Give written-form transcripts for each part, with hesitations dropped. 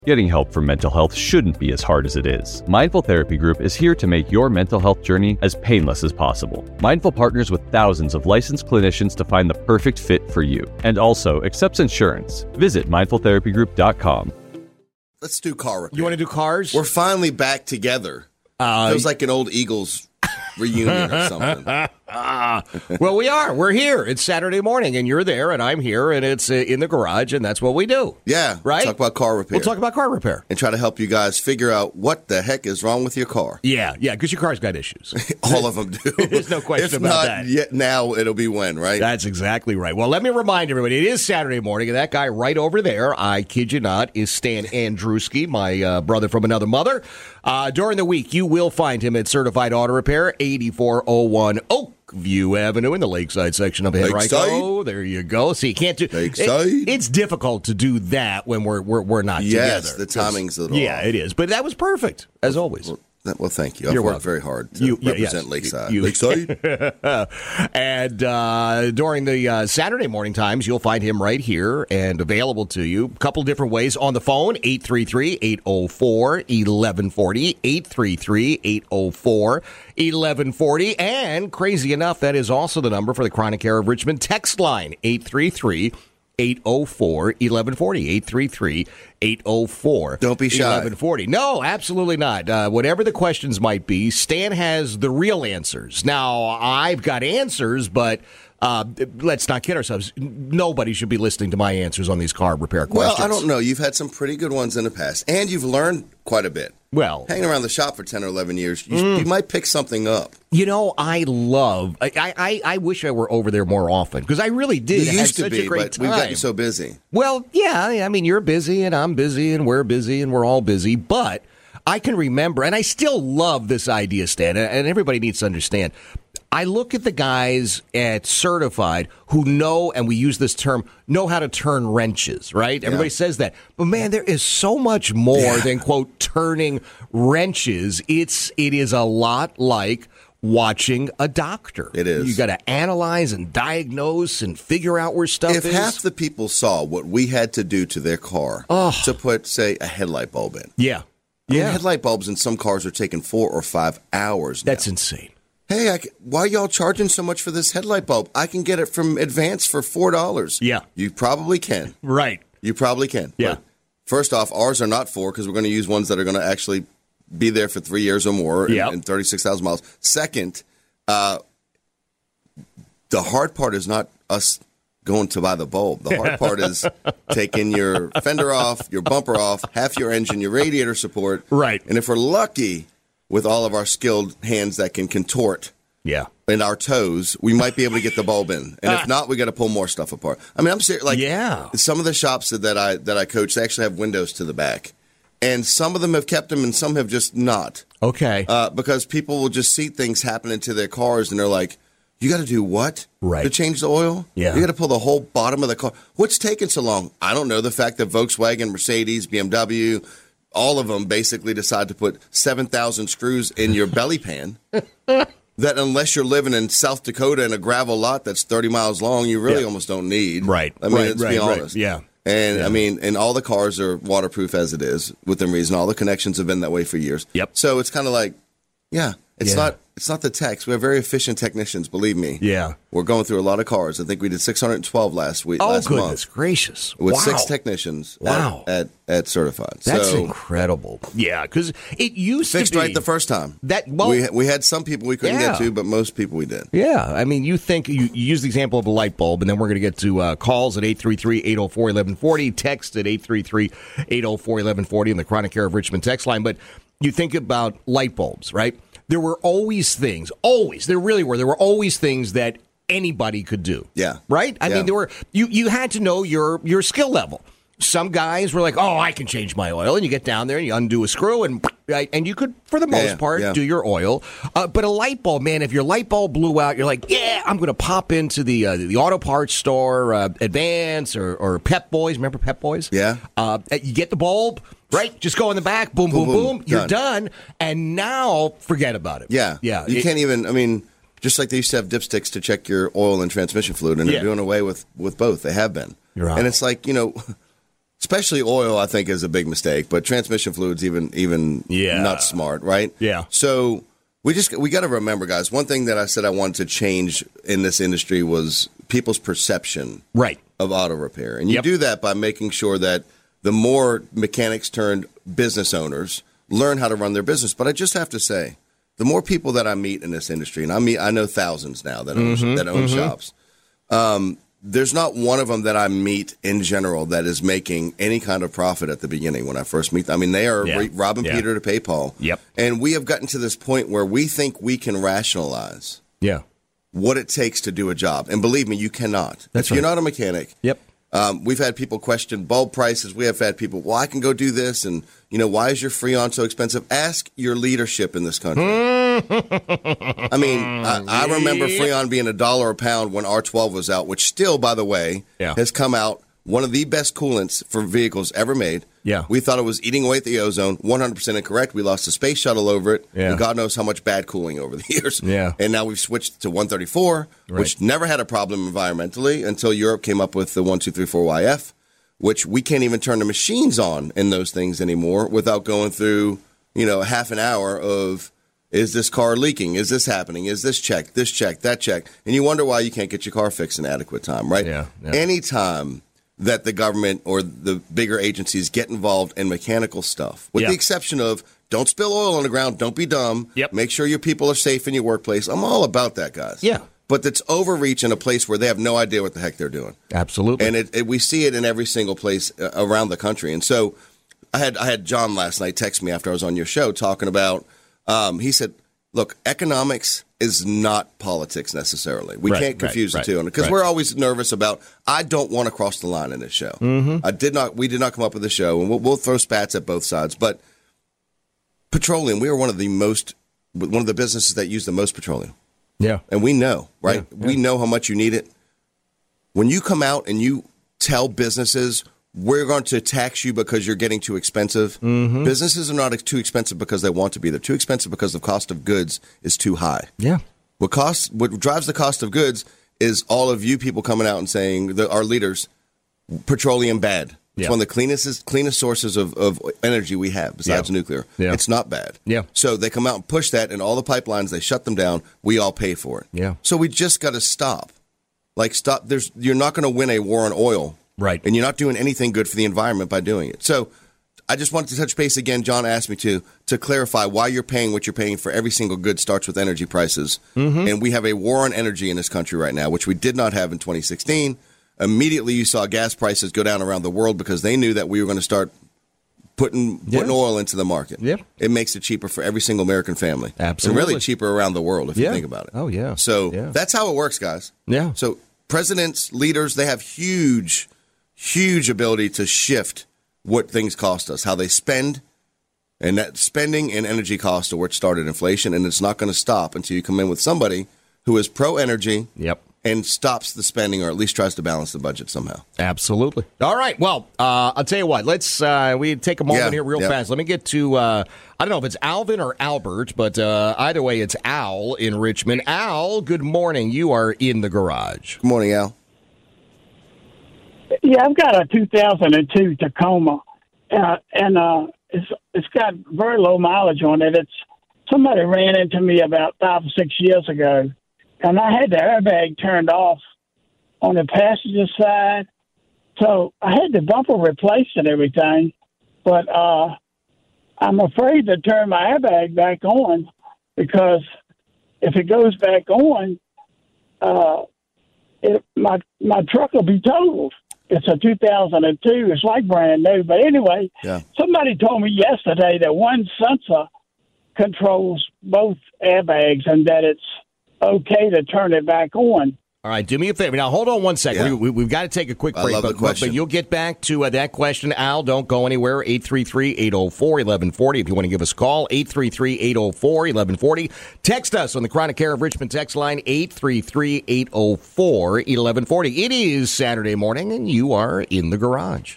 Getting help for mental health shouldn't be as hard as it is. Mindful Therapy Group is here to make your mental health journey as painless as possible. Mindful partners with thousands of licensed clinicians to find the perfect fit for you, and also accepts insurance. Visit mindfultherapygroup.com. Let's do car repair. You want to do cars? We're finally back together. Feels like an old Eagles reunion or something. Well, we are. We're here. It's Saturday morning, and you're there, and I'm here, and it's in the garage, and that's what we do. Yeah. Right? Talk about car repair. We'll talk about car repair. And try to help you guys figure out what the heck is wrong with your car. Yeah, because your car's got issues. All of them do. There's no question about that. Yet now, it'll be when, right? That's exactly right. Well, let me remind everybody, it is Saturday morning, and that guy right over there, I kid you not, is Stan Andruski, my brother from another mother. During the week, you will find him at Certified Auto Repair, 8401 Oakview Avenue in the Lakeside section of Henrico. There you go. See, you can't do Lakeside. It's difficult to do that when we're not together. Yes, the timing's a little Yeah, off. it is. But that was perfect, as always. Well, thank you. I've You're worked welcome. very hard to represent Lakeside. Lakeside? And during the Saturday morning times, you'll find him right here and available to you. A couple different ways on the phone, 833-804-1140, 833-804-1140. And crazy enough, that is also the number for the Chronic Care of Richmond text line, 833-804-1140, 833-804. Don't be shy. 1140. No, absolutely not. Whatever the questions might be, Stan has the real answers. Now, I've got answers, but let's not kid ourselves. Nobody should be listening to my answers on these car repair questions. Well, I don't know. You've had some pretty good ones in the past, and you've learned quite a bit. Well, hanging around the shop for 10 or 11 years, you might pick something up. You know, I wish I were over there more often, because I really did. You used to be, but time. we've got you so busy. Well, yeah, I mean, you're busy, and I'm busy, and we're busy, and we're all busy, but I can remember, and I still love this idea, Stan, and everybody needs to understand, I look at the guys at Certified who know, and we use this term, know how to turn wrenches, right? Everybody says that. But, man, there is so much more than, quote, turning wrenches. It is a lot like watching a doctor. It is. You got to analyze and diagnose and figure out where stuff is. If half the people saw what we had to do to their car to put, say, a headlight bulb in. Yeah. I mean, headlight bulbs in some cars are taking 4 or 5 hours now. That's insane. Hey, why are y'all charging so much for this headlight bulb? I can get it from Advance for $4. Yeah. You probably can. Right. You probably can. Yeah. But first off, ours are not 4 because we're going to use ones that are going to actually be there for 3 years or more and 36,000 miles. Second, the hard part is not us going to buy the bulb. The hard part is taking your fender off, your bumper off, half your engine, your radiator support. Right. And if we're lucky, with all of our skilled hands that can contort in our toes, we might be able to get the bulb in. And if not, we got to pull more stuff apart. I mean, I'm serious. Like, some of the shops that I coach, they actually have windows to the back. And some of them have kept them and some have just not. Okay. Because people will just see things happening to their cars and they're like, you got to do what? Right. To change the oil? Yeah. You got to pull the whole bottom of the car. What's taking so long? I don't know. The fact that Volkswagen, Mercedes, BMW, all of them basically decide to put 7,000 screws in your belly pan that unless you're living in South Dakota in a gravel lot that's 30 miles long, you really almost don't need. Right. I mean, let's be honest. Yeah. And, I mean, and all the cars are waterproof as it is within reason. All the connections have been that way for years. Yep. So it's kind of like, it's not the techs. We have very efficient technicians, believe me. Yeah. We're going through a lot of cars. I think we did 612 last month. Oh, goodness gracious. With 6 technicians at Certified. That's incredible. Yeah, because it used fixed to be. Right the first time. We had some people we couldn't get to, but most people we did. Yeah. I mean, you think, you use the example of a light bulb, and then we're going to get to calls at 833-804-1140, text at 833-804-1140 in the Chronic Care of Richmond text line. But you think about light bulbs, right? There were always things, there were always things that anybody could do. Yeah. Right? I mean, there were, you had to know your skill level. Some guys were like, oh, I can change my oil. And you get down there and you undo a screw and you could, for the most part, do your oil. But a light bulb, man, if your light bulb blew out, you're like, I'm going to pop into the auto parts store, Advance or Pep Boys. Remember Pep Boys? Yeah. You get the bulb. Right? Just go in the back, boom, boom, boom. You're done. And now, forget about it. Yeah. Yeah. You can't even, I mean, just like they used to have dipsticks to check your oil and transmission fluid, and they're doing away with both. They have been. You're right. And it's like, especially oil, I think is a big mistake, but transmission fluid's even not smart, right? Yeah. So we got to remember, guys, one thing that I said I wanted to change in this industry was people's perception of auto repair. And you do that by making sure that the more mechanics turned business owners learn how to run their business. But I just have to say, the more people that I meet in this industry, and I know thousands now that own shops, there's not one of them that I meet in general that is making any kind of profit at the beginning when I first meet them. I mean, they are robbing Peter to pay Paul. Yep. And we have gotten to this point where we think we can rationalize what it takes to do a job. And believe me, you cannot. If you're not a mechanic, we've had people question bulb prices. We have had people, well, I can go do this. And, why is your Freon so expensive? Ask your leadership in this country. I mean, I remember Freon being $1 a pound when R12 was out, which still, by the way, has come out one of the best coolants for vehicles ever made. Yeah. We thought it was eating away at the ozone. 100% incorrect. We lost a space shuttle over it. Yeah. And God knows how much bad cooling over the years. Yeah. And now we've switched to 134, which never had a problem environmentally until Europe came up with the 1234YF, which we can't even turn the machines on in those things anymore without going through, half an hour of, is this car leaking? Is this happening? Is this check, that check? And you wonder why you can't get your car fixed in adequate time, right? Yeah. Anytime that the government or the bigger agencies get involved in mechanical stuff, with the exception of don't spill oil on the ground, don't be dumb, make sure your people are safe in your workplace. I'm all about that, guys. Yeah. But it's overreach in a place where they have no idea what the heck they're doing. Absolutely. And we see it in every single place around the country. And so I had John last night text me after I was on your show talking about, he said, look, economics is not politics necessarily. We can't confuse the two. Because we're always nervous about, I don't want to cross the line in this show. Mm-hmm. We did not come up with the show, and we'll throw spats at both sides. But petroleum, we are one of the businesses that use the most petroleum. Yeah. And we know, right? Yeah. We know how much you need it. When you come out and you tell businesses, we're going to tax you because you're getting too expensive. Mm-hmm. Businesses are not too expensive because they want to be. They're too expensive because the cost of goods is too high. Yeah. What drives the cost of goods is all of you people coming out and saying, our leaders, petroleum bad. It's one of the cleanest sources of energy we have besides nuclear. Yeah. It's not bad. Yeah. So they come out and push that, and all the pipelines, they shut them down. We all pay for it. Yeah. So we just got to stop. You're not going to win a war on oil. Right. And you're not doing anything good for the environment by doing it. So I just wanted to touch base again. John asked me to clarify why you're paying what you're paying for every single good starts with energy prices. Mm-hmm. And we have a war on energy in this country right now, which we did not have in 2016. Immediately you saw gas prices go down around the world because they knew that we were going to start putting oil into the market. Yeah. It makes it cheaper for every single American family. Absolutely. And really cheaper around the world if you think about it. Oh, yeah. So that's how it works, guys. Yeah. So presidents, leaders, they have huge ability to shift what things cost us, how they spend, and that spending and energy costs are where it started inflation, and it's not going to stop until you come in with somebody who is pro-energy and stops the spending or at least tries to balance the budget somehow. Absolutely. All right. Well, I'll tell you what. Let's we take a moment here real fast. Let me get to, I don't know if it's Alvin or Albert, but either way, it's Al in Richmond. Al, good morning. You are in the garage. Good morning, Al. Yeah, I've got a 2002 Tacoma, and it's got very low mileage on it. Somebody ran into me about 5 or 6 years ago, and I had the airbag turned off on the passenger side, so I had the bumper replaced and everything, but I'm afraid to turn my airbag back on because if it goes back on, my truck will be totaled. It's a 2002. It's like brand new. But anyway, somebody told me yesterday that one sensor controls both airbags and that it's okay to turn it back on. All right, do me a favor. Now, hold on one second. Yeah. We've got to take a quick break, but you'll get back to that question. Al, don't go anywhere. 833-804-1140 if you want to give us a call. 833-804-1140. Text us on the Chronic Care of Richmond text line, 833-804-1140. It is Saturday morning, and you are in the garage.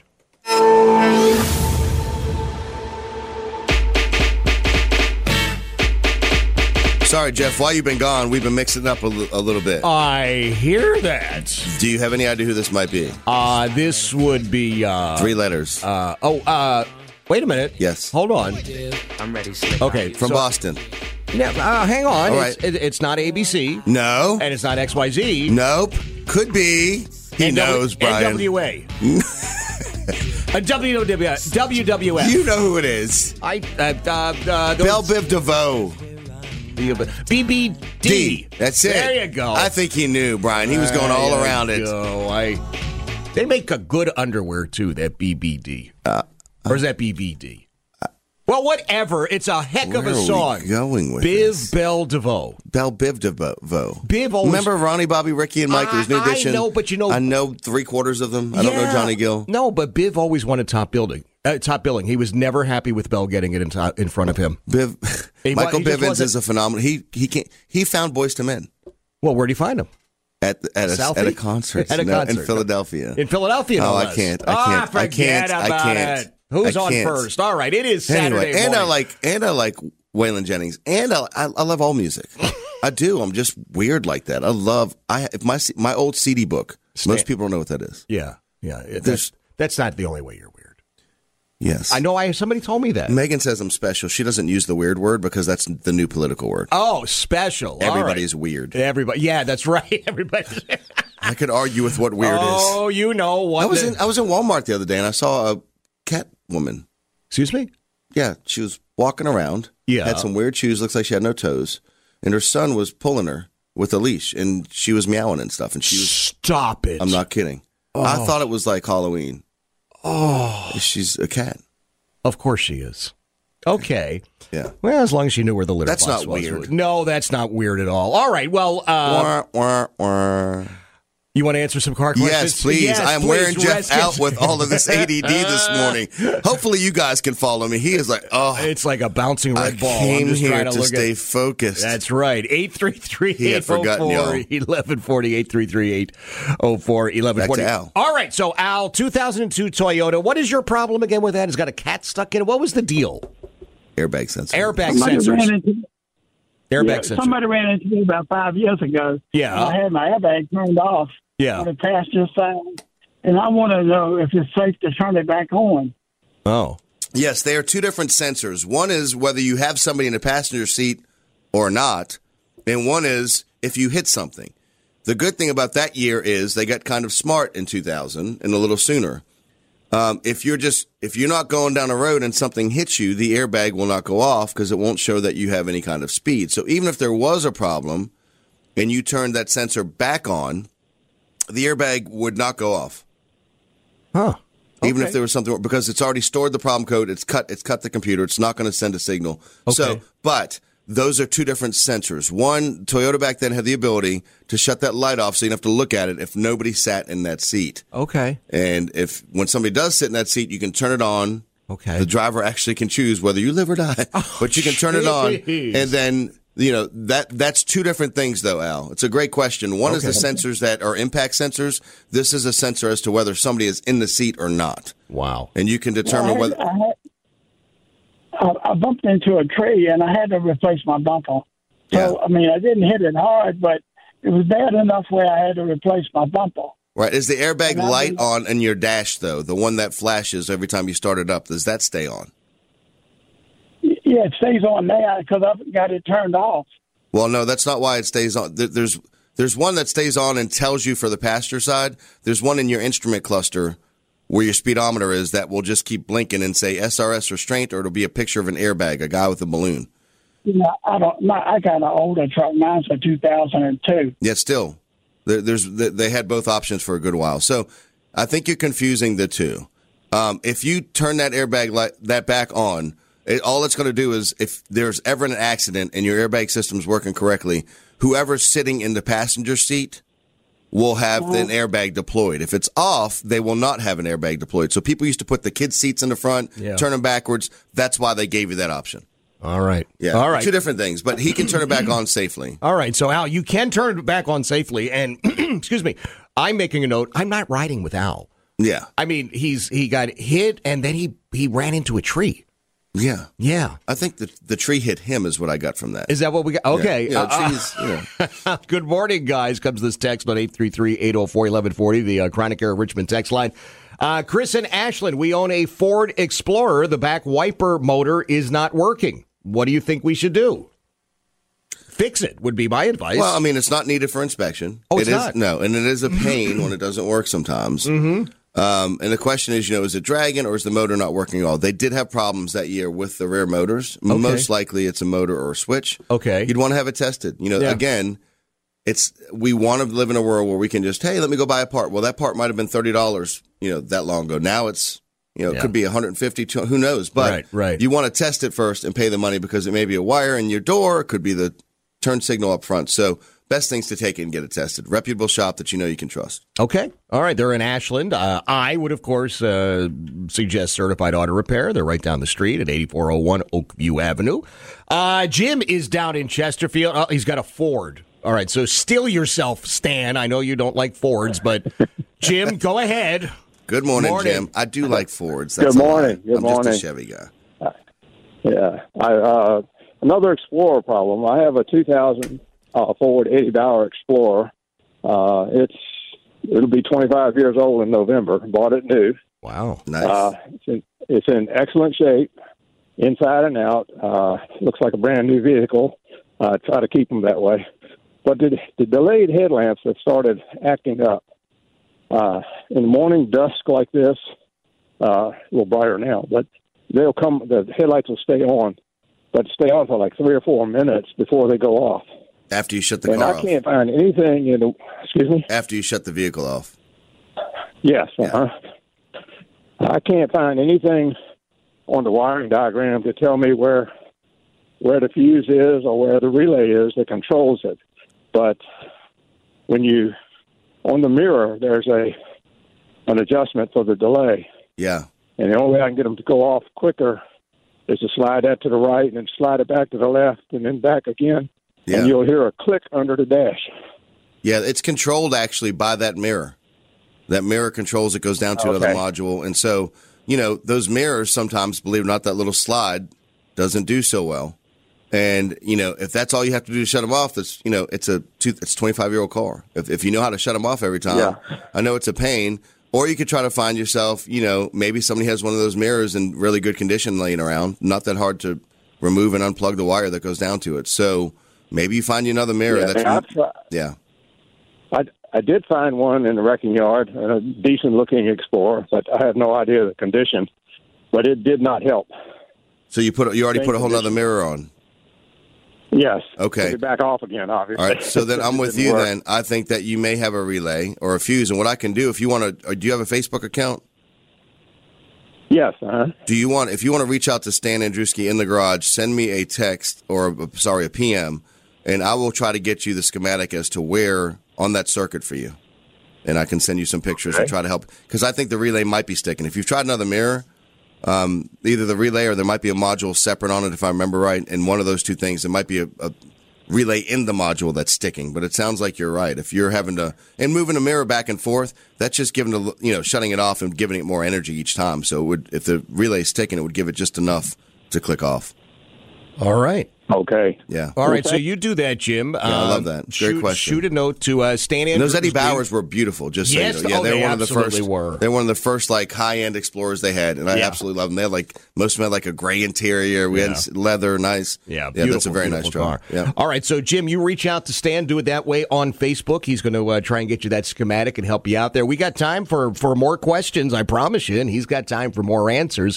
Sorry, Jeff. While you've been gone, we've been mixing it up a little bit. I hear that. Do you have any idea who this might be? This would be 3 letters. Wait a minute. Yes. Hold on. I'm ready. Okay, From Boston. Now, hang on. All right. It's not ABC. No. And it's not XYZ. Nope. Could be. He knows, Brian. NWA. WWF. You know who it is. Belle Biv DeVoe. BBD. That's it. There you go. I think he knew, Brian. He was going all around it. They make a good underwear, too, that BBD. Or is that BBD? Well, whatever. It's a heck of a song. Where are we going with Biv Belle DeVoe. Biv DeVoe. Biv always... Remember Ronnie, Bobby, Ricky, and Mike? His new edition? I know, but you know... I know 3/4 of them. I don't know Johnny Gill. No, but Biv always wanted top billing. He was never happy with Bell getting it in front of him. Michael Bivins is a phenomenal. He found Boyz II Men. Well, where'd he find him? At a concert. At a concert. In Philadenphia. In Philadelphia, no less. I can't. Forget about it. Who's on first? All right, it is Saturday anyway, morning. I like Waylon Jennings, and I love all music. I do. I'm just weird like that. If my old CD book. Most people don't know what that is. Yeah. That's not the only way you're weird. Yes, I know. Somebody told me that. Megan says I'm special. She doesn't use the weird word because that's the new political word. Oh, special. Everybody's weird. Everybody. Yeah, that's right. Everybody. I could argue with what weird is. Oh, you know what? I was in Walmart the other day and I saw a cat woman. Excuse me? Yeah, she was walking around. Yeah. Had some weird shoes. Looks like she had no toes. And her son was pulling her with a leash, and she was meowing and stuff. And she was. Stop it! I'm not kidding. Oh. I thought it was like Halloween. Oh, she's a cat. Of course she is. Okay. Yeah. Well, as long as she knew where the litter box was. That's not weird. No, that's not weird at all. All right. Well, you want to answer some car questions? Yes, please. Yes, I'm wearing Jeff out with all of this ADD this morning. Hopefully you guys can follow me. He is like, it's like a bouncing red ball. I came here to stay focused. That's right. 833-804-1140. 833-804-1140. Back to Al. All right. So, Al, 2002 Toyota. What is your problem again with that? It's got a cat stuck in it. What was the deal? Airbag sensor. Somebody ran into me about 5 years ago. Yeah. I had my airbag turned off. Yeah. On the passenger side. And I want to know if it's safe to turn it back on. Oh. Yes, they are two different sensors. One is whether you have somebody in the passenger seat or not, and one is if you hit something. The good thing about that year is they got kind of smart in 2000 and a little sooner. If you're not going down a road and something hits you, the airbag will not go off because it won't show that you have any kind of speed. So even if there was a problem and you turned that sensor back on, the airbag would not go off. Huh. Okay. Even if there was something, because it's already stored the problem code, it's cut the computer, it's not going to send a signal. Okay. But those are two different sensors. One, Toyota back then had the ability to shut that light off so you don't have to look at it if nobody sat in that seat. Okay. And when somebody does sit in that seat, you can turn it on. Okay. The driver actually can choose whether you live or die, but you can turn it on. And then, that's two different things, though, Al. It's a great question. One is the sensors that are impact sensors. This is a sensor as to whether somebody is in the seat or not. Wow. And you can determine whether. I bumped into a tree, and I had to replace my bumper. So, I didn't hit it hard, but it was bad enough where I had to replace my bumper. Right. Is the airbag light on in your dash, though? The one that flashes every time you start it up, does that stay on? Yeah, it stays on now because I've got it turned off. Well, no, that's not why it stays on. There's one that stays on and tells you for the passenger side. There's one in your instrument cluster where your speedometer is that will just keep blinking and say SRS restraint, or it'll be a picture of an airbag, a guy with a balloon. I got an older truck. Mine's a 2002. Yeah, still. They had both options for a good while. So I think you're confusing the two. If you turn that airbag that back on, all it's going to do is if there's ever an accident and your airbag system's working correctly, whoever's sitting in the passenger seat will have an airbag deployed. If it's off, they will not have an airbag deployed. So people used to put the kids' seats in the front, turn them backwards. That's why they gave you that option. All right. Yeah. All right. Two different things, but he can turn it back on safely. All right. So, Al, you can turn it back on safely. And, excuse me, I'm making a note. I'm not riding with Al. Yeah. I mean, he got hit, and then he ran into a tree. Yeah. Yeah. I think the tree hit him is what I got from that. Is that what we got? Okay. Yeah. Trees, Good morning, guys. Comes this text on 833-804-1140, the Chronic Era Richmond text line. Chris and Ashland, we own a Ford Explorer. The back wiper motor is not working. What do you think we should do? Fix it would be my advice. Well, I mean, it's not needed for inspection. Oh, it's not? No, and it is a pain when it doesn't work sometimes. Mm-hmm. And the question is, is it dragging or is the motor not working at all? They did have problems that year with the rear motors. Okay. Most likely it's a motor or a switch. Okay. You'd want to have it tested. Again, we want to live in a world where we can just, hey, let me go buy a part. Well, that part might have been $30, that long ago. Now it's, it could be $150, who knows? But right. You want to test it first and pay the money because it may be a wire in your door. It could be the turn signal up front. So best things to take it and get it tested. Reputable shop that you can trust. Okay. All right. They're in Ashland. I would, of course, suggest Certified Auto Repair. They're right down the street at 8401 Oakview Avenue. Jim is down in Chesterfield. Oh, he's got a Ford. All right. So steal yourself, Stan. I know you don't like Fords, but Jim, go ahead. Good morning, Jim. I do like Fords. Good morning. Good morning. Just a Chevy guy. Yeah. Another Explorer problem. I have a 2000 Ford Eddie Bauer Explorer. It'll be 25 years old in November. Bought it new. Wow. Nice. It's in excellent shape, inside and out. Looks like a brand new vehicle. Try to keep them that way. But the delayed headlamps have started acting up. In the morning, dusk like this, a little brighter now, but they'll come. The headlights will stay on, but stay on for like 3 or 4 minutes before they go off. After you shut the car off. And I can't find anything in the. Excuse me. After you shut the vehicle off. Yes. I can't find anything on the wiring diagram to tell me where the fuse is or where the relay is that controls it. But on the mirror, there's an adjustment for the delay. Yeah. And the only way I can get them to go off quicker is to slide that to the right and then slide it back to the left and then back again. Yeah. And you'll hear a click under the dash. Yeah, it's controlled actually by that mirror. That mirror controls it, goes down to another module. And so, those mirrors sometimes, believe it or not, that little slide doesn't do so well. And, if that's all you have to do to shut them off, it's a 25-year-old car. If you know how to shut them off every time, I know it's a pain. Or you could try to find yourself, maybe somebody has one of those mirrors in really good condition laying around. Not that hard to remove and unplug the wire that goes down to it. So maybe you find you another mirror. I did find one in the wrecking yard, a decent-looking Explorer, but I have no idea the condition. But it did not help. So you already put a whole other mirror on? Yes. Okay. Put it back off again, obviously. All right. So then I'm with you then. I think that you may have a relay or a fuse. And what I can do, if you want to, do you have a Facebook account? Yes. If you want to reach out to Stan Andruski in the garage, send me a text or a PM, and I will try to get you the schematic as to where on that circuit for you. And I can send you some pictures and try to help. Because I think the relay might be sticking. If you've tried another mirror, either the relay or there might be a module separate on it, if I remember right. And one of those two things, there might be a relay in the module that's sticking. But it sounds like you're right. If you're having to, and moving a mirror back and forth, that's just giving shutting it off and giving it more energy each time. So if the relay's sticking, it would give it just enough to click off. All right. Okay. Yeah. All right. So you do that, Jim. Yeah, I love that. Great question. Shoot a note to Stan Andrews. Those Eddie Bauers were beautiful. Just so yes, you know. Yeah, they were one of the first. Were. They're one of the first high end Explorers they had, and I absolutely love them. They had most of them had a gray interior. We had leather, nice. Yeah, that's a very nice car. Yeah. All right. So Jim, you reach out to Stan. Do it that way on Facebook. He's going to try and get you that schematic and help you out there. We got time for more questions. I promise you, and he's got time for more answers.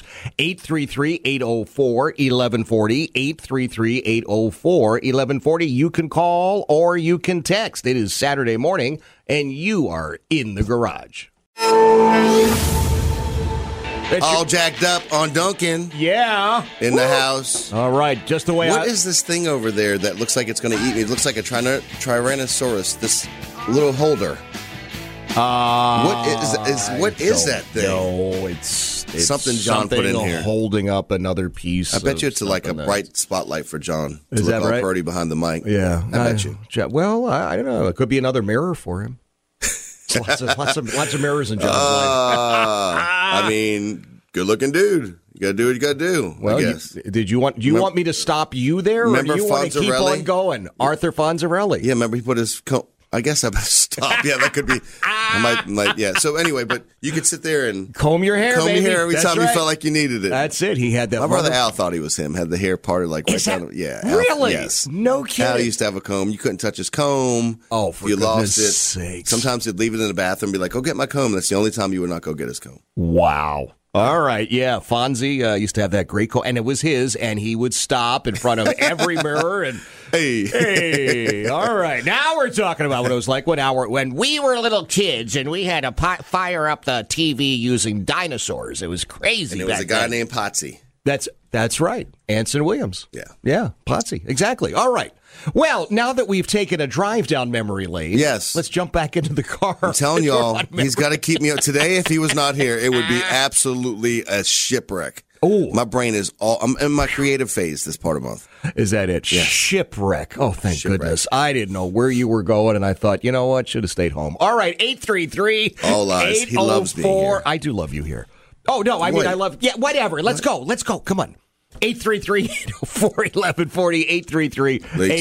833-804-1140. 833-804-1140. You can call or you can text. It is Saturday morning, and you are in the garage. All jacked up on Duncan. Yeah. In the house. All right. Just the way What is this thing over there that looks like it's going to eat me? It looks like a Tyrannosaurus, this little holder. What is that thing? No, it's something John put in here. Holding up another piece. I bet you it's a bright spotlight for John. Is that right? Purdy behind the mic. Yeah, I bet you. Well, I don't know. It could be another mirror for him. lots of mirrors in John's life. I mean, good-looking dude. You got to do what you got to do, Well, I guess. do you want me to stop you there, or do you want to keep on going? Arthur Fonzarelli. Yeah, remember he put his I guess I better stop. Yeah, that could be. I might. Yeah. So anyway, but you could sit there and comb your hair, baby. Every That's time right. you felt like you needed it. That's it. He had that. My brother Al thought he was him. Had the hair parted like right down. Yeah. Really? Al, yes. No kidding. Al used to have a comb. You couldn't touch his comb. Oh, for you goodness lost it. sakes. Sometimes he'd leave it in the bathroom and be like, "Go get my comb." That's the only time you would not go get his comb. Wow. All right, yeah. Fonzie used to have that great coat, and it was his, and he would stop in front of every mirror and, hey, all right. Now we're talking about what it was like when we were little kids, and we had to fire up the TV using dinosaurs. It was crazy. And it was a guy named Potsy. That's right. Anson Williams. Yeah. Yeah, Potsy. Exactly. All right. Well, now that we've taken a drive down memory lane, yes, let's jump back into the car. I'm telling y'all, he's got to keep me up. Today, if he was not here, it would be absolutely a shipwreck. Oh, my brain is I'm in my creative phase this part of the month. Is that it? Yeah. Shipwreck. Oh, thank Shipwreck. goodness. I didn't know where you were going, and I thought, you know what? Should have stayed home. All right, 833. All lies. He loves being here. I do love you here. Oh, no, I mean, I love... Yeah, whatever. Let's go. Come on. 833-804-1140.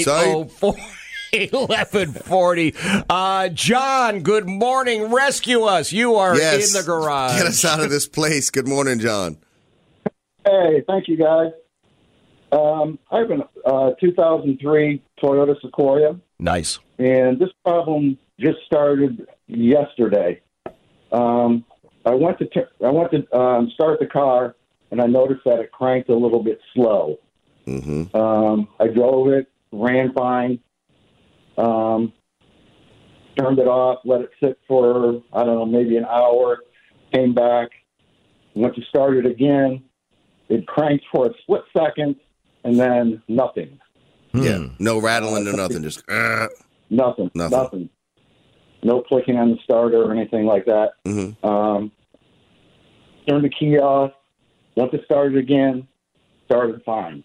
833-804-1140. John, good morning. Rescue us. You are in the garage. Get us out of this place. Good morning, John. Hey, thank you, guys. I have a 2003 Toyota Sequoia. Nice. And this problem just started yesterday. I went to start the car, and I noticed that it cranked a little bit slow. Mm-hmm. I drove it, ran fine, turned it off, let it sit for, I don't know, maybe an hour, came back, went to start it again. It cranked for a split second, and then nothing. Yeah, no rattling, no nothing, just nothing. No clicking on the starter or anything like that. Mm-hmm. Turned the key off, went to start it again, started fine.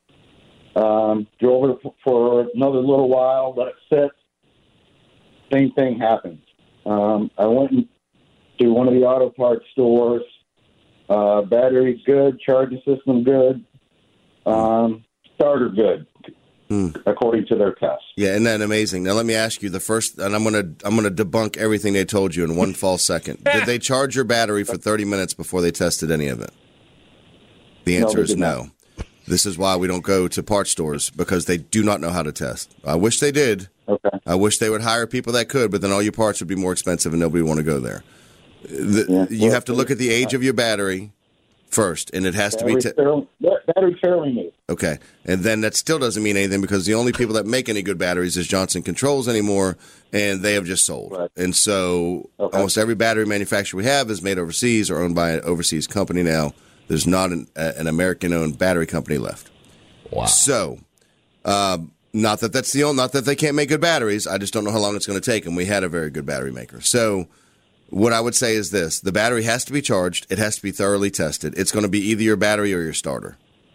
Drove it for another little while, let it sit. Same thing happened. I went to one of the auto parts stores. Battery good, charging system good, starter good, according to their tests. Yeah, isn't that amazing? Now let me ask you the first, and I'm gonna debunk everything they told you in one false second. Did they charge your battery for 30 minutes before they tested any of it? The answer is no. This is why we don't go to parts stores, because they do not know how to test. I wish they did. Okay. I wish they would hire people that could, but then all your parts would be more expensive and nobody would want to go there. You have to look at the age of your battery first, and it has to be battery fairly new. Okay, and then that still doesn't mean anything, because the only people that make any good batteries is Johnson Controls anymore, and they have just sold. Right. And so almost every battery manufacturer we have is made overseas or owned by an overseas company now. There's not an American-owned battery company left. Wow. So, not that they can't make good batteries. I just don't know how long it's going to take, and we had a very good battery maker. So what I would say is this. The battery has to be charged. It has to be thoroughly tested. It's going to be either your battery or your starter.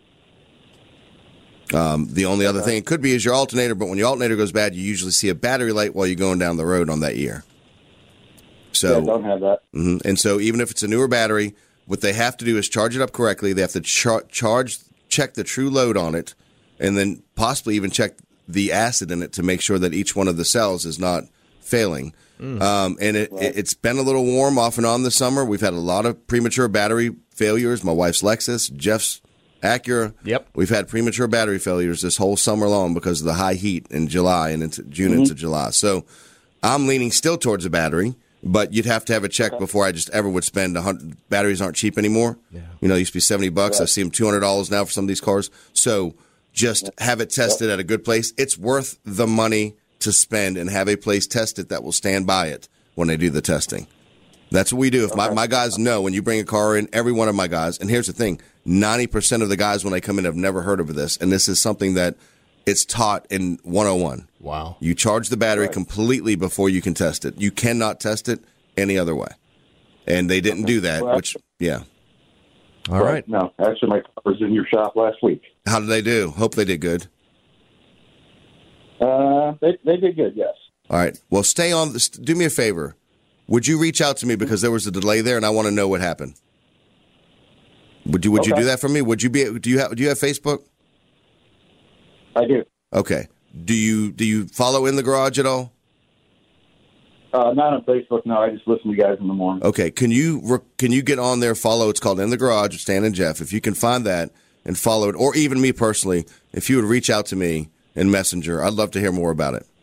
The only other thing it could be is your alternator, but when your alternator goes bad, you usually see a battery light while you're going down the road on that year. So I don't have that. Mm-hmm. And so even if it's a newer battery, what they have to do is charge it up correctly. They have to check the true load on it, and then possibly even check the acid in it to make sure that each one of the cells is not failing. It's been a little warm off and on this summer. We've had a lot of premature battery failures. My wife's Lexus, Jeff's Acura. Yep. We've had premature battery failures this whole summer long because of the high heat in July and into June into July. So I'm leaning still towards a battery, but you'd have to have a check before I just ever would spend $100. Batteries aren't cheap anymore. Yeah. You know, it used to be $70. Right. I see them $200 now for some of these cars. So just have it tested at a good place. It's worth the money to spend and have a place test it that will stand by it when they do the testing. That's what we do. If my guys know, when you bring a car in, every one of my guys, and here's the thing, 90% of the guys when they come in have never heard of this, and this is something that it's taught in 101. Wow. You charge the battery completely before you can test it. You cannot test it any other way. And they didn't do that, which, yeah. All right. No, actually, my car was in your shop last week. How did they do? Hope they did good. They did good, yes. All right. Well, stay on. Do me a favor. Would you reach out to me because there was a delay there, and I want to know what happened? Would you do that for me? Would you be? Do you have Facebook? I do. Okay. Do you follow In the Garage at all? Not on Facebook. No, I just listen to you guys in the morning. Okay. Can you get on there? Follow. It's called In the Garage with Stan and Jeff. If you can find that and follow it, or even me personally, if you would reach out to me in Messenger, I'd love to hear more about it.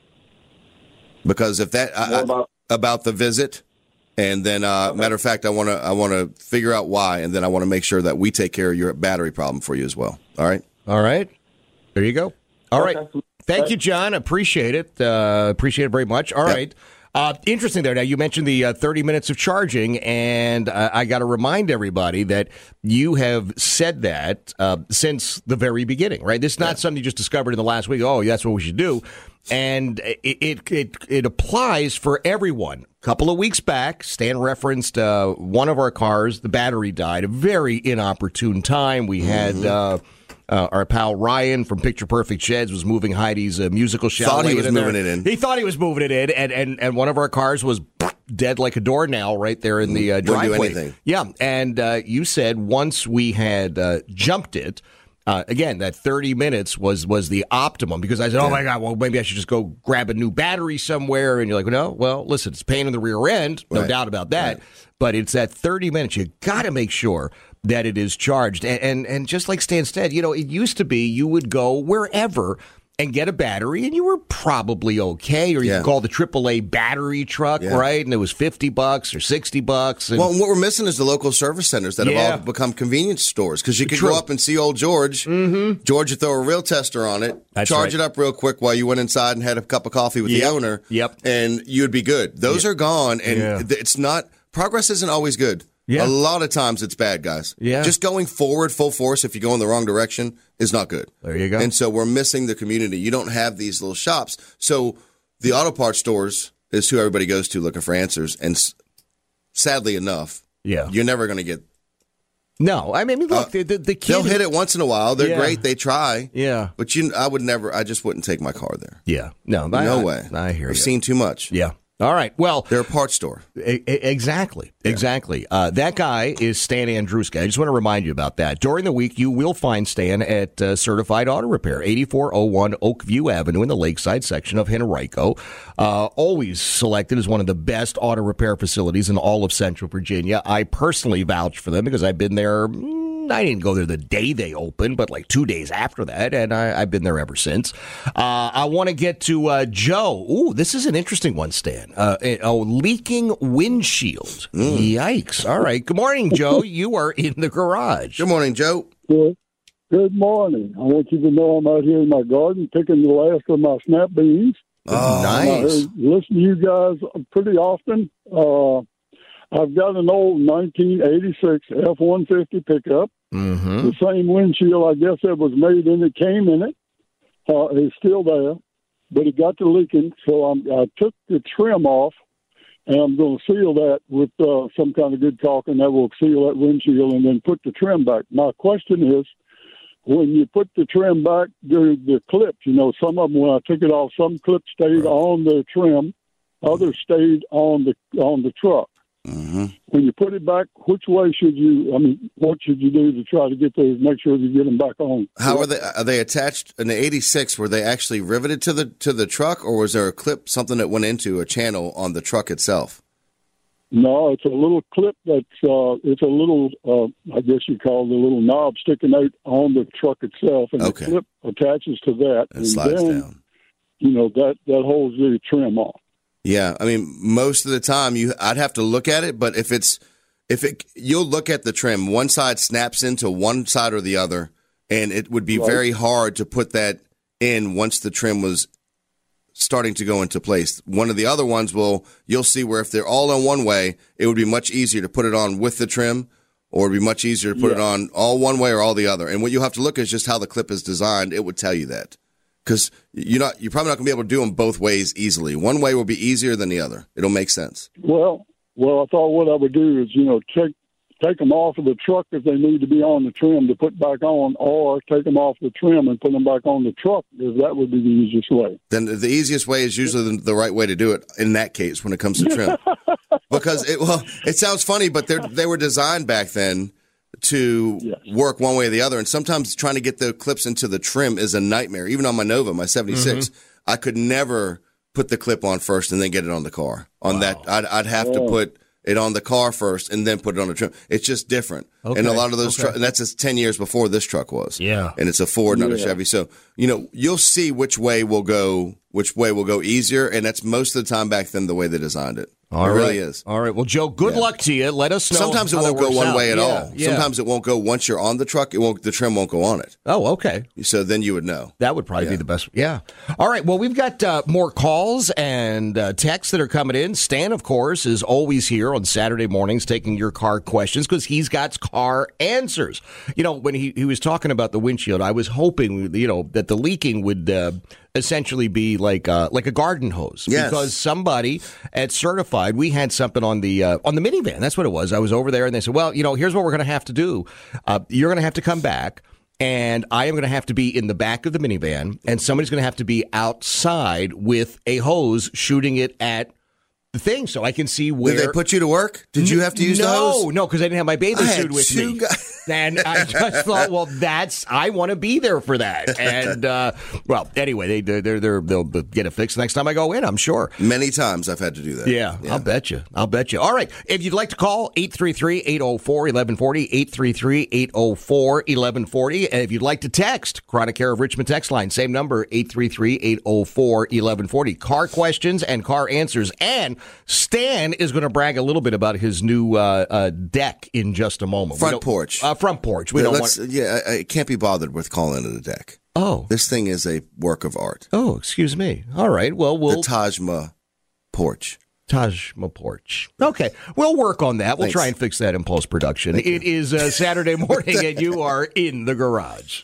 Because if that about the visit, and then matter of fact, I want to figure out why, and then I want to make sure that we take care of your battery problem for you as well. All right. All right. There you go. All right. Thank you, John. Appreciate it. Appreciate it very much. All right. Interesting there. Now, you mentioned the 30 minutes of charging, and I got to remind everybody that you have said that since the very beginning, right? This is not something you just discovered in the last week. Oh, that's what we should do. And it applies for everyone. A couple of weeks back, Stan referenced one of our cars, the battery died, a very inopportune time. We had... our pal Ryan from Picture Perfect Sheds was moving Heidi's musical chalet. Thought he was moving it in. He thought he was moving it in, and one of our cars was dead like a doornail right there in the driveway. Wouldn't do anything. Yeah, and you said once we had jumped it, again, that 30 minutes was the optimum, because I said, oh, my God, well, maybe I should just go grab a new battery somewhere. And you're like, no, well, listen, it's a pain in the rear end, no doubt about that. Right. But it's that 30 minutes. You got to make sure that it is charged. And just like Stan said, it used to be you would go wherever and get a battery, and you were probably okay. Or you could call the AAA battery truck, right? And it was $50 or $60. Well, what we're missing is the local service centers that have all become convenience stores, because you could go up and see old George. Mm-hmm. George would throw a real tester on it, charge it up real quick while you went inside and had a cup of coffee with the owner, and you'd be good. Those are gone, and it's not – progress isn't always good. Yeah. A lot of times it's bad, guys. Yeah. Just going forward full force if you go in the wrong direction is not good. There you go. And so we're missing the community. You don't have these little shops. So the auto parts stores is who everybody goes to looking for answers. And sadly enough, you're never going to get. No, I mean, look, the kid. They'll hit it once in a while. They're great. They try. Yeah. But I just wouldn't take my car there. Yeah. No way. I hear you. I've seen too much. Yeah. All right. Well, they're a parts store. Exactly. Yeah. Exactly. That guy is Stan Andruska. I just want to remind you about that. During the week, you will find Stan at Certified Auto Repair, 8401 Oakview Avenue in the Lakeside section of Henrico. Always selected as one of the best auto repair facilities in all of Central Virginia. I personally vouch for them because I've been there. I didn't go there the day they opened, but like 2 days after that, and I've been there ever since. I want to get to Joe. Ooh, this is an interesting one, Stan. Leaking windshield. Yikes. All right. Good morning, Joe. You are in the garage. Good morning, Joe. Good morning. I want you to know I'm out here in my garden picking the last of my snap beans. Oh, nice. I listen to you guys pretty often. I've got an old 1986 F-150 pickup. Mm-hmm. The same windshield, I guess, that was made in it came in it. It's still there, but it got to leaking, so I took the trim off, and I'm going to seal that with some kind of good caulking that will seal that windshield, and then put the trim back. My question is, when you put the trim back, the clips, some of them, when I took it off, some clips stayed on the trim, others stayed on the truck. Mm-hmm. When you put it back, which way what should you do to try to get those, make sure you get them back on? How are they? Are they attached in the 86? Were they actually riveted to the truck, or was there a clip, something that went into a channel on the truck itself? No, it's a little clip that's it's a little I guess you call it a little knob sticking out on the truck itself, and the clip attaches to that, and slides down. That holds the trim off. Yeah, I mean, most of the time I'd have to look at it, but you'll look at the trim, one side snaps into one side or the other, and it would be very hard to put that in once the trim was starting to go into place. One of the other ones you'll see where if they're all in one way, it would be much easier to put it on with the trim, or it'd be much easier to put it on all one way or all the other. And what you have to look at is just how the clip is designed. It would tell you that. Because you're probably not going to be able to do them both ways easily. One way will be easier than the other. It'll make sense. Well, I thought what I would do is, take them off of the truck if they need to be on the trim to put back on, or take them off the trim and put them back on the truck, because that would be the easiest way. Then the easiest way is usually the right way to do it in that case when it comes to trim. Because it sounds funny, but they were designed back then to work one way or the other. And sometimes trying to get the clips into the trim is a nightmare. Even on my Nova, my 76, I could never put the clip on first and then get it on the car. That, I'd have to put it on the car first and then put it on the trim. It's just different. Okay. And a lot of those trucks, and that's just 10 years before this truck was. Yeah. And it's a Ford, not a Chevy. So, you'll see which way will go easier. And that's most of the time back then the way they designed it. Really is. All right. Well, Joe, good luck to you. Let us know. Sometimes it won't go one way at all. Yeah. Sometimes it won't go once you're on the truck. The trim won't go on it. Oh, okay. So then you would know. That would probably be the best. Yeah. All right. Well, we've got more calls and texts that are coming in. Stan, of course, is always here on Saturday mornings taking your car questions because he's got car answers. When he was talking about the windshield, I was hoping, that the leaking would essentially be like a garden hose. Yes. Because somebody at Certified, we had something on the minivan. That's what it was. I was over there and they said, well, here's what we're going to have to do. You're going to have to come back and I am going to have to be in the back of the minivan and somebody's going to have to be outside with a hose shooting it at the thing so I can see where. Did they put you to work? Did you have to use the hose? No, because I didn't have my bathing suit with me. And I just thought, well, I want to be there for that. And, anyway, they'll get it fixed next time I go in, I'm sure. Many times I've had to do that. Yeah. I'll bet you. All right. If you'd like to call, 833-804-1140, 833-804-1140. And if you'd like to text, Chronic Care of Richmond text line, same number, 833-804-1140. Car questions and car answers. And Stan is going to brag a little bit about his new deck in just a moment. Front porch. Front porch. I can't be bothered with calling it a deck. Oh. This thing is a work of art. Oh, excuse me. All right. Well, the Tajma porch. Tajma porch. Okay. We'll work on that. We'll try and fix that in post-production. It is Saturday morning, and you are in the garage.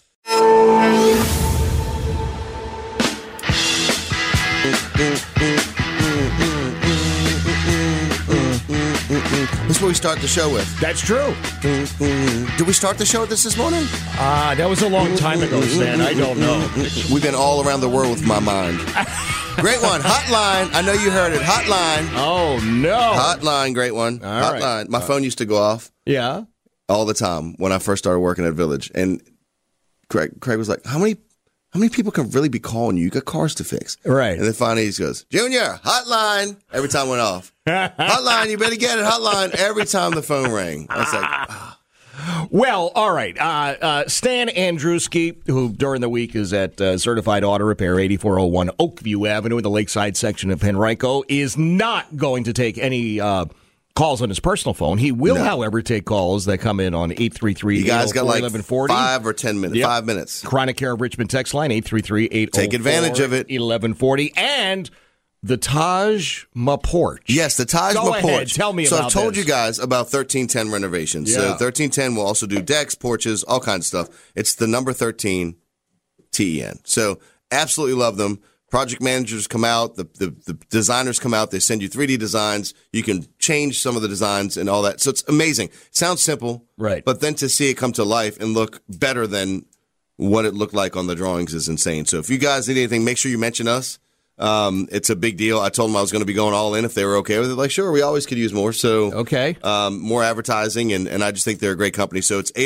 This is what we start the show with. That's true. Did we start the show with this morning? That was a long time ago, Stan. I don't know. We've been all around the world with my mind. Great one. Hotline. I know you heard it. Hotline. Oh, no. Hotline. Great one. All Hotline. Right. My phone used to go off. Yeah. All the time when I first started working at Village. And Craig was like, how many people can really be calling you? You got cars to fix. Right. And then finally he goes, Junior, hotline. Every time it went off. Hotline, you better get it. Hotline. Every time the phone rang. I was like, Well, all right. Stan Andruski, who during the week is at Certified Auto Repair, 8401 Oakview Avenue in the Lakeside section of Henrico, is not going to take any calls on his personal phone. He will, however, take calls that come in on 833-804-1140. You guys got like 5 or 10 minutes, 5 minutes. Chronic Care of Richmond text line, 833-804-1140. Take advantage of it. 1140. And the Tajma porch. Yes, the Tajma porch. Tell me about So I've told this. you guys about 1310 renovations. Yeah. So 1310 will also do decks, porches, all kinds of stuff. It's the number 13 TEN. So absolutely love them. Project managers come out, the designers come out, they send you 3D designs. You can change some of the designs and all that. So it's amazing. It sounds simple, right? But then to see it come to life and look better than what it looked like on the drawings is insane. So if you guys need anything, make sure you mention us. It's a big deal. I told them I was going to be going all in if they were okay with it. Like, sure, we always could use more. So okay, more advertising, and I just think they're a great company. So it's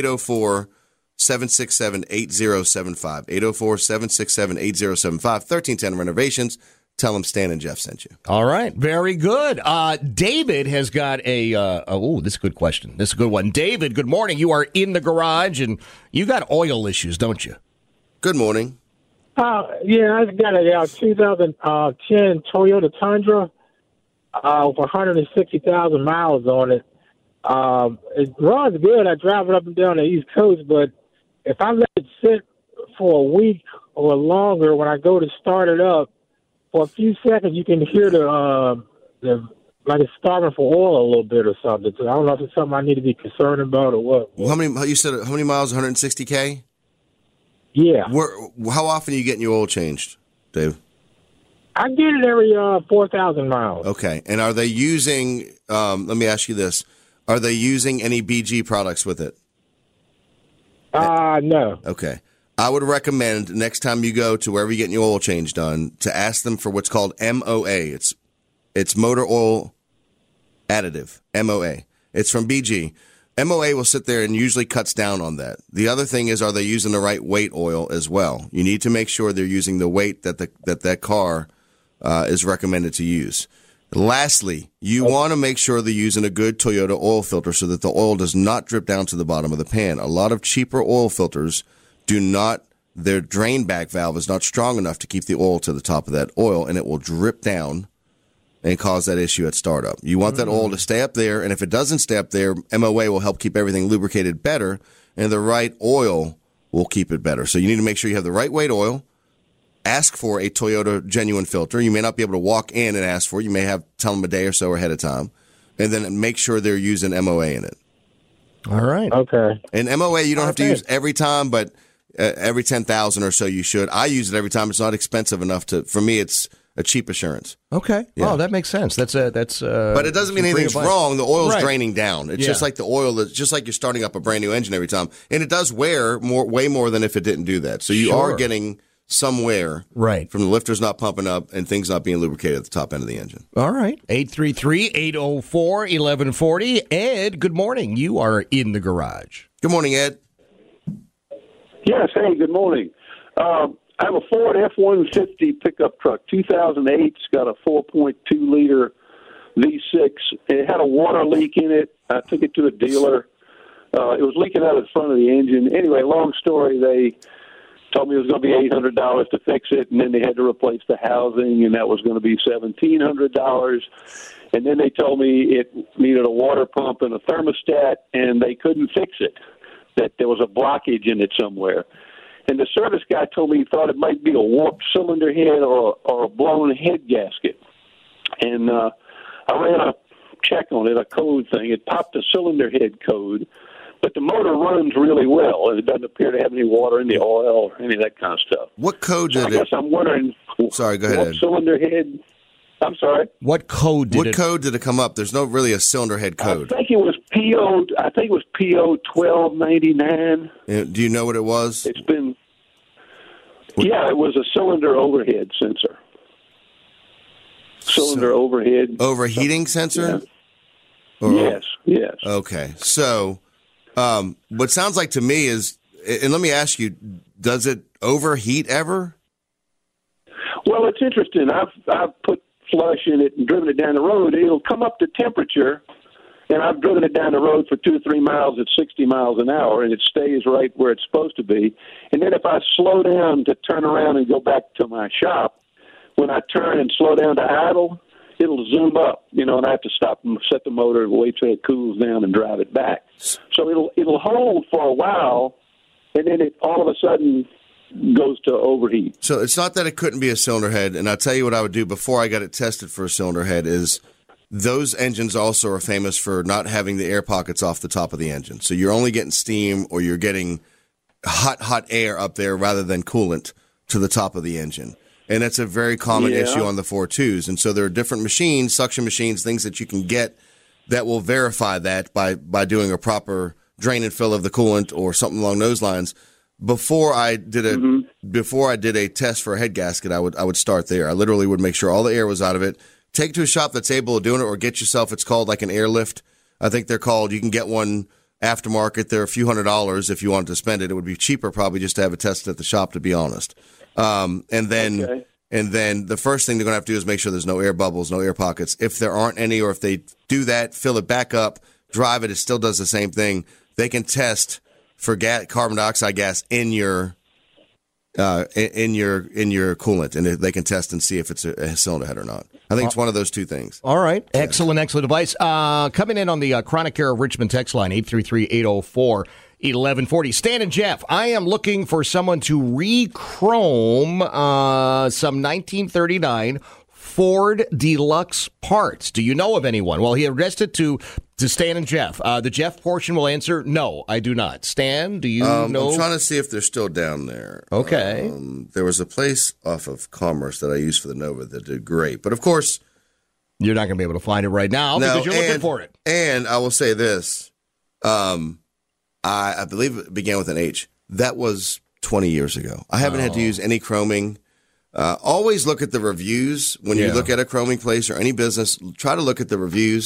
804-767-8075. 804-767-8075. 1310 renovations. Tell them Stan and Jeff sent you. All right. Very good. David has got this is a good question. This is a good one. David, good morning. You are in the garage, and you got oil issues, don't you? Good morning. Yeah, I've got a 2010 Toyota Tundra with 160,000 miles on it. It runs good. I drive it up and down the East Coast, but if I let it sit for a week or longer, when I go to start it up, for a few seconds you can hear the like it's starving for oil a little bit or something. So I don't know if it's something I need to be concerned about or what. Well, how many miles? 160K? Yeah. How often are you getting your oil changed, Dave? I get it every 4,000 miles. Okay. And are they using, let me ask you this, are they using any BG products with it? No. Okay. I would recommend next time you go to wherever you're getting your oil change done to ask them for what's called MOA. It's motor oil additive, MOA. It's from BG. MOA will sit there and usually cuts down on that. The other thing is, are they using the right weight oil as well? You need to make sure they're using the weight that that car is recommended to use. Lastly, you want to make sure they're using a good Toyota oil filter so that the oil does not drip down to the bottom of the pan. A lot of cheaper oil filters their drain back valve is not strong enough to keep the oil to the top of that oil, and it will drip down and cause that issue at startup. You want that oil to stay up there, and if it doesn't stay up there, MOA will help keep everything lubricated better, and the right oil will keep it better. So you need to make sure you have the right weight oil. Ask for a Toyota genuine filter. You may not be able to walk in and ask for it. You may have tell them a day or so ahead of time, and then make sure they're using MOA in it. All right. Okay. And MOA you don't have to use every time, but every 10,000 or so you should. I use it every time. It's not expensive enough for me, it's a cheap assurance. Okay. Yeah. Oh, that makes sense. But it doesn't mean anything's wrong. The oil's draining down. It's just like the oil. It's just like you're starting up a brand new engine every time, and it does wear way more than if it didn't do that. So you are getting some wear from the lifters not pumping up and things not being lubricated at the top end of the engine. All right. 833-804-1140. Ed, good morning. You are in the garage. Good morning, Ed. Yes, hey, good morning. I have a Ford F-150 pickup truck, 2008. It's got a 4.2-liter V6. It had a water leak in it. I took it to a dealer. It was leaking out of the front of the engine. Anyway, long story, they told me it was going to be $800 to fix it, and then they had to replace the housing, and that was going to be $1,700. And then they told me it needed a water pump and a thermostat, and they couldn't fix it, that there was a blockage in it somewhere. And the service guy told me he thought it might be a warped cylinder head or a blown head gasket. And I ran a check on it, a code thing. It popped a cylinder head code, but the motor runs really well, and it doesn't appear to have any water in the oil or any of that kind of stuff. What code did I guess I'm wondering. Sorry, go ahead, Ed. Cylinder head. I'm sorry. What code did it come up? There's no really a cylinder head code. I think it was PO 1299. Do you know what it was? It's been. Yeah, it was a cylinder overhead sensor. Cylinder overhead. Overheating sensor? Yeah. Yes. Okay. So, what sounds like to me is, and let me ask you, does it overheat ever? Well, it's interesting. I've put flush in it and driven it down the road. It'll come up to temperature, and I've driven it down the road for 2 or 3 miles at 60 miles an hour, and it stays right where it's supposed to be. And then if I slow down to turn around and go back to my shop, when I turn and slow down to idle, it'll zoom up, and I have to stop and set the motor and wait till it cools down and drive it back. So it'll hold for a while, and then it all of a sudden goes to overheat. So it's not that it couldn't be a cylinder head, and I'll tell you what I would do before I got it tested for a cylinder head is those engines also are famous for not having the air pockets off the top of the engine. So you're only getting steam or you're getting hot air up there rather than coolant to the top of the engine. And that's a very common issue on the 4.2s. And so there are different machines, suction machines, things that you can get that will verify that by doing a proper drain and fill of the coolant or something along those lines. Before I did a test for a head gasket, I would start there. I literally would make sure all the air was out of it. Take it to a shop that's able to do it, or get yourself. It's called like an airlift. I think they're called. You can get one aftermarket. They're a few $100s if you wanted to spend it. It would be cheaper probably just to have it tested at the shop, to be honest. And then the first thing they're going to have to do is make sure there's no air bubbles, no air pockets. If there aren't any, or if they do that, fill it back up, drive it. It still does the same thing. They can test for carbon dioxide gas in your coolant, and they can test and see if it's a cylinder head or not. I think it's one of those two things. All right. Excellent advice. Coming in on the Chronic Care of Richmond text line, 833-804-1140. Stan and Jeff, I am looking for someone to re-chrome some 1939 Ford Deluxe parts. Do you know of anyone? Well, he addressed it to Stan and Jeff. The Jeff portion will answer, no, I do not. Stan, do you know? I'm trying to see if they're still down there. Okay. There was a place off of Commerce that I used for the Nova that did great. But, of course, you're not going to be able to find it right now because you're looking for it. And I will say this. I believe it began with an H. That was 20 years ago. I haven't had to use any chroming. Always look at the reviews when you look at a chroming place or any business. Try to look at the reviews.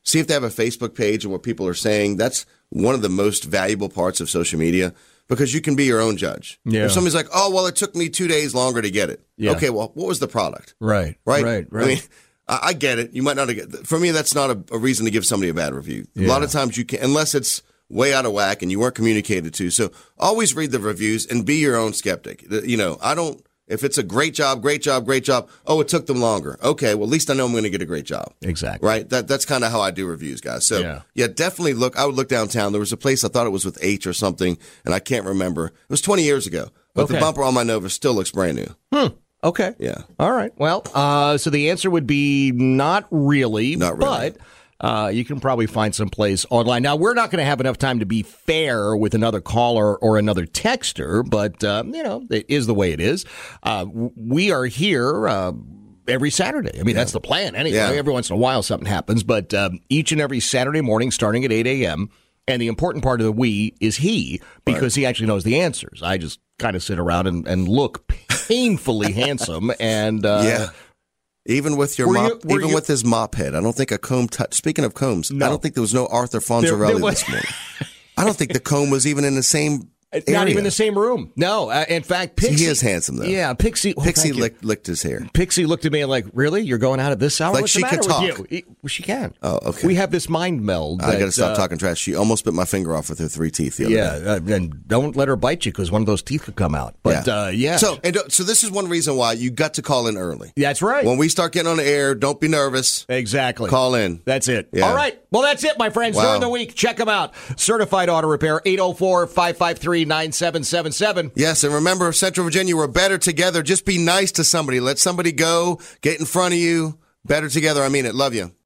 See if they have a Facebook page and what people are saying. That's one of the most valuable parts of social media because you can be your own judge. Yeah. If somebody's like, oh, well, it took me 2 days longer to get it. Yeah. Okay, well, what was the product? Right. I mean, I get it. You might not get. For me, that's not a reason to give somebody a bad review. A lot of times you can, unless it's way out of whack and you weren't communicated to. So always read the reviews and be your own skeptic. If it's a great job. Oh, it took them longer. Okay, well, at least I know I'm going to get a great job. Exactly. Right? That's kind of how I do reviews, guys. So, definitely look. I would look downtown. There was a place I thought it was with H or something, and I can't remember. It was 20 years ago. But the bumper on my Nova still looks brand new. Okay. Yeah. All right. Well, so the answer would be not really. But you can probably find some place online. Now, we're not going to have enough time to be fair with another caller or another texter, but, it is the way it is. We are here every Saturday. I mean, that's the plan anyway. Yeah. Every once in a while something happens, but each and every Saturday morning starting at 8 a.m., and the important part of the we is he, because he actually knows the answers. I just kind of sit around and look painfully handsome. And even with your mop, with his mop head, I don't think a comb touched. Speaking of combs, I don't think there was no Arthur Fonzarelli this morning. I don't think the comb was even in the same area. Not even the same room. No, in fact, Pixie. He is handsome, though. Yeah, Pixie. Pixie licked his hair. Pixie looked at me like, really? You're going out at this hour? Like What's she the matter could talk. with you? She can. Oh, okay. We have this mind meld. I got to stop talking trash. She almost bit my finger off with her 3 teeth the other day. And don't let her bite you because one of those teeth could come out. But, So this is one reason why you got to call in early. That's right. When we start getting on the air, don't be nervous. Exactly. Call in. That's it. Yeah. All right. Well, that's it, my friends. Wow. During the week, check them out. Certified Auto Repair, 804-553-9777. Yes, and remember, Central Virginia, we're better together. Just be nice to somebody. Let somebody go. Get in front of you. Better together. I mean it. Love you.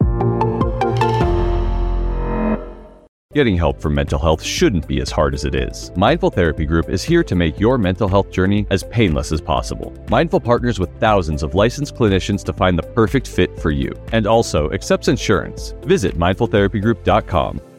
Getting help for mental health shouldn't be as hard as it is. Mindful Therapy Group is here to make your mental health journey as painless as possible. Mindful partners with thousands of licensed clinicians to find the perfect fit for you, and also accepts insurance. Visit mindfultherapygroup.com.